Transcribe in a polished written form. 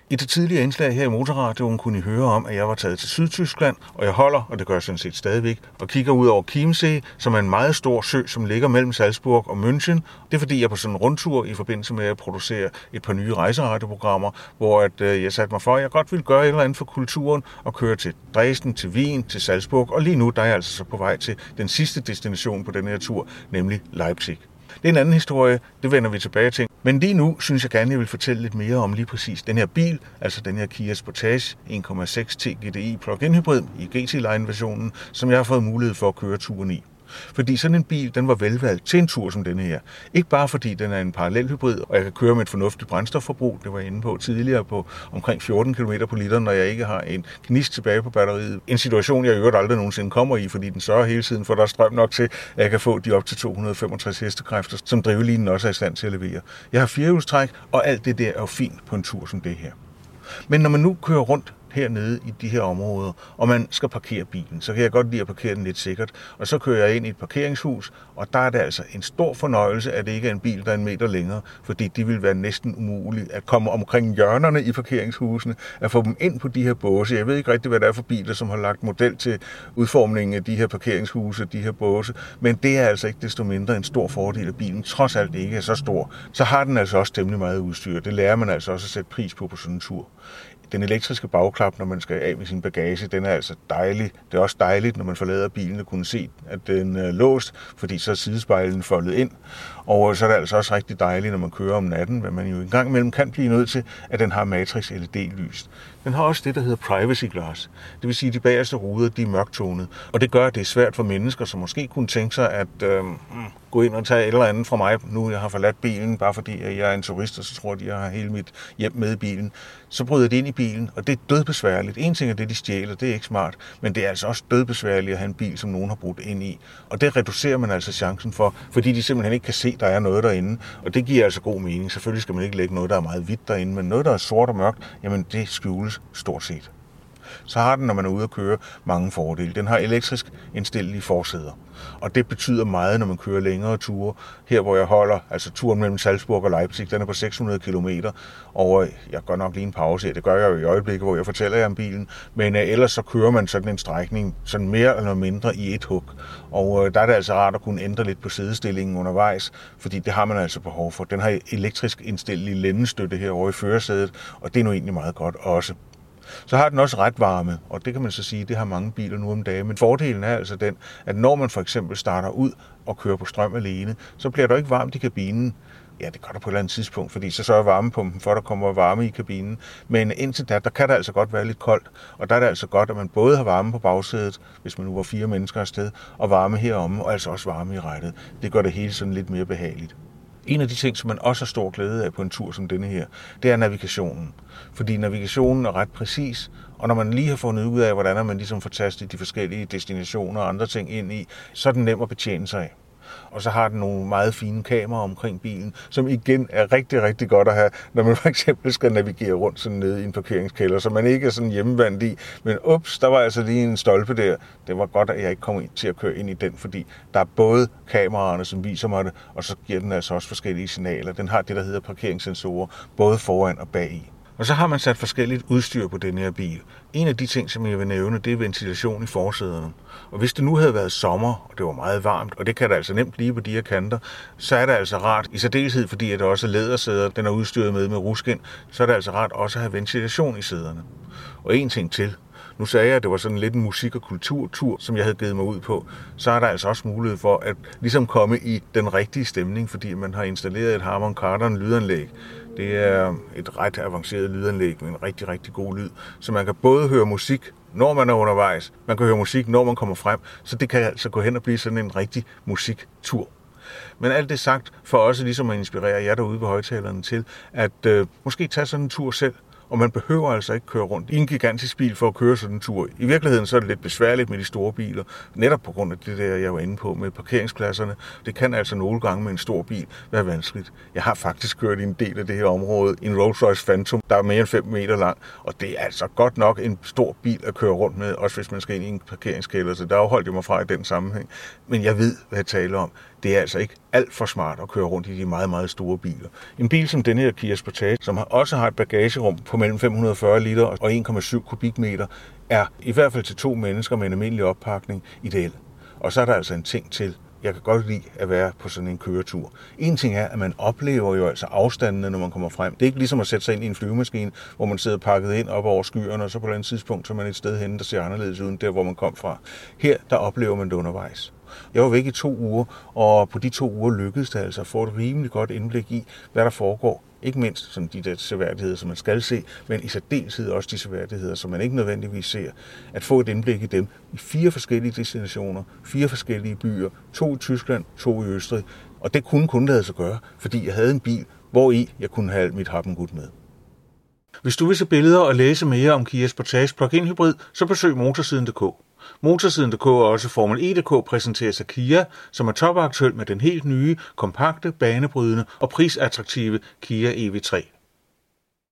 I det tidligere indslag her i Motorradioen kunne I høre om, at jeg var taget til Sydtyskland, og jeg holder, og det gør jeg sådan set stadigvæk, og kigger ud over Chiemsee, som er en meget stor sø, som ligger mellem Salzburg og München. Det er fordi, jeg er på sådan en rundtur i forbindelse med at producere et par nye rejseradioprogrammer, hvor jeg satte mig for, at jeg godt ville gøre et eller andet for kulturen og køre til Dresden, til Wien, til Salzburg, og lige nu der er jeg altså så på vej til den sidste destination på den her tur, nemlig Leipzig. Det er en anden historie, det vender vi tilbage til. Men lige nu synes jeg gerne, jeg vil fortælle lidt mere om lige præcis den her bil, altså den her Kia Sportage 1,6 T GDI plug-in hybrid i GT-Line-versionen, som jeg har fået mulighed for at køre turen i. Fordi sådan en bil, den var velvalgt til en tur som denne her. Ikke bare fordi den er en parallelhybrid, og jeg kan køre med et fornuftigt brændstofforbrug, det var jeg inde på tidligere, på omkring 14 km på literen, når jeg ikke har en gnist tilbage på batteriet. En situation, jeg i øvrigt aldrig nogensinde kommer i, fordi den sørger hele tiden for, at der er strøm nok til, at jeg kan få de op til 265 hestekræfter, som drivlinen også er i stand til at levere. Jeg har firehjulstræk, og alt det der er jo fint på en tur som det her. Men når man nu kører rundt hernede i de her områder, og man skal parkere bilen, så kan jeg godt lide at parkere den lidt sikkert. Og så kører jeg ind i et parkeringshus, og der er det altså en stor fornøjelse, at det ikke er en bil, der er 1 meter længere, fordi det vil være næsten umuligt at komme omkring hjørnerne i parkeringshusene, at få dem ind på de her båse. Jeg ved ikke rigtig, hvad det er for biler, som har lagt model til udformningen af de her parkeringshuse, de her båse, men det er altså ikke desto mindre en stor fordel, at bilen trods alt ikke er så stor. Så har den altså også temmelig meget udstyr. Det lærer man altså også at sætte pris på sådan en tur. Den elektriske bagklap, når man skal af med sin bagage, den er altså dejlig. Det er også dejligt, når man forlader bilen, at kunne se, at den er låst, fordi så er sidespejlen foldet ind. Og så er det altså også rigtig dejligt, når man kører om natten, hvad man jo en gang imellem kan blive nødt til, at den har Matrix LED-lys. Den har også det, der hedder privacy glass. Det vil sige, at de bagerste ruder, de er mørktonede. Og det gør, at det er svært for mennesker, som måske kunne tænke sig at gå ind og tage et eller andet fra mig, nu jeg har forladt bilen, bare fordi jeg er en turist, og så tror de, at jeg har hele mit hjem med i bilen. Så bryder de ind i bilen, og det er dødbesværligt. En ting er det, de stjæler, det er ikke smart, men det er altså også dødbesværligt at have en bil, som nogen har brudt ind i. Og det reducerer man altså chancen for, fordi de simpelthen ikke kan se, at der er noget derinde. Og det giver altså god mening. Selvfølgelig skal man ikke lægge noget, der er meget hvidt derinde, men noget, der er sort og mørkt, jamen det skjules stort set. Så har den, når man er ude at køre, mange fordele. Den har elektrisk indstillelige forsæder. Og det betyder meget, når man kører længere ture. Her, hvor jeg holder, altså turen mellem Salzburg og Leipzig, den er på 600 km. Og jeg gør nok lige en pause her. Det gør jeg jo i øjeblikket, hvor jeg fortæller jer om bilen. Men ellers så kører man sådan en strækning, sådan mere eller mindre i et hug. Og der er det altså rart at kunne ændre lidt på sædestillingen undervejs, fordi det har man altså behov for. Den har elektrisk indstillelig lændestøtte herovre i førersædet, og det er nu egentlig meget godt også. Så har den også ret varme, og det kan man så sige, det har mange biler nu om dagen. Men fordelen er altså den, at når man for eksempel starter ud og kører på strøm alene, så bliver der ikke varmt i kabinen. Ja, det gør der på et eller andet tidspunkt, fordi så sørger varmepumpen for, at der kommer varme i kabinen. Men indtil da, der kan det altså godt være lidt koldt, og der er det altså godt, at man både har varme på bagsædet, hvis man nu var 4 mennesker afsted, og varme heromme, og altså også varme i rattet. Det gør det hele sådan lidt mere behageligt. En af de ting, som man også har stor glæde af på en tur som denne her, det er navigationen. Fordi navigationen er ret præcis, og når man lige har fundet ud af, hvordan man ligesom får tastet de forskellige destinationer og andre ting ind i, så er den nem at betjene sig af. Og så har den nogle meget fine kameraer omkring bilen, som igen er rigtig, rigtig godt at have, når man for eksempel skal navigere rundt sådan nede i en parkeringskælder, så man ikke er sådan hjemmevandt i. Men ups, der var altså lige en stolpe der. Det var godt, at jeg ikke kom til at køre ind i den, fordi der er både kameraerne, som viser mig det, og så giver den altså også forskellige signaler. Den har det, der hedder parkeringssensorer, både foran og bagi. Og så har man sat forskelligt udstyr på den her bil. En af de ting, som jeg vil nævne, det er ventilation i forsæderne. Og hvis det nu havde været sommer, og det var meget varmt, og det kan det altså nemt blive på de her kanter, så er det altså rart, i særdeleshed fordi at det også er lædersæder, den er udstyret med ruskin, så er det altså rart også at have ventilation i sæderne. Og en ting til. Nu sagde jeg, at det var sådan lidt en musik- og kulturtur, som jeg havde givet mig ud på. Så er der altså også mulighed for at ligesom komme i den rigtige stemning, fordi man har installeret et Harman Kardon lydanlæg. Det er et ret avanceret lydanlæg med en rigtig, rigtig god lyd. Så man kan både høre musik, når man er undervejs, man kan høre musik, når man kommer frem. Så det kan altså gå hen og blive sådan en rigtig musiktur. Men alt det sagt for også ligesom at inspirere jer derude ved højtalerne til, at måske tage sådan en tur selv. Og man behøver altså ikke køre rundt i en gigantisk bil for at køre sådan en tur. I virkeligheden så er det lidt besværligt med de store biler, netop på grund af det der, jeg var inde på med parkeringspladserne. Det kan altså nogle gange med en stor bil være vanskeligt. Jeg har faktisk kørt i en del af det her område, i en Rolls-Royce Phantom, der er mere end 5 meter lang, og det er altså godt nok en stor bil at køre rundt med, også hvis man skal ind i en parkeringskælder, så der afholdt jeg mig fra i den sammenhæng. Men jeg ved, hvad jeg taler om. det er altså ikke alt for smart at køre rundt i de meget, meget store biler. En bil som denne her Kia Sportage, som også har et bagagerum på mellem 540 liter og 1,7 kubikmeter, er i hvert fald til 2 mennesker med en almindelig oppakning ideel. Og så er der altså en ting til. Jeg kan godt lide at være på sådan en køretur. En ting er, at man oplever jo altså afstandene, når man kommer frem. Det er ikke ligesom at sætte sig ind i en flyvemaskine, hvor man sidder pakket ind op over skyerne, og så på et andet tidspunkt så er man et sted henne, der ser anderledes ud end der, hvor man kom fra. Her, der oplever man det undervejs. Jeg var væk i 2 uger, og på de 2 uger lykkedes det altså at få et rimelig godt indblik i, hvad der foregår. Ikke mindst sådan de der seværdigheder, som man skal se, men i særdeleshed også de seværdigheder, som man ikke nødvendigvis ser. At få et indblik i dem i 4 forskellige destinationer, 4 forskellige byer, 2 i Tyskland, 2 i Østrig. Og det kunne kun lade sig gøre, fordi jeg havde en bil, hvori jeg kunne have mit happengud med. Hvis du vil se billeder og læse mere om Kia Sportage plug-in hybrid, så besøg motorsiden.dk. Motorsiden.dk og også Formel E.dk præsenteres af Kia, som er topaktuel med den helt nye, kompakte, banebrydende og prisattraktive Kia EV3.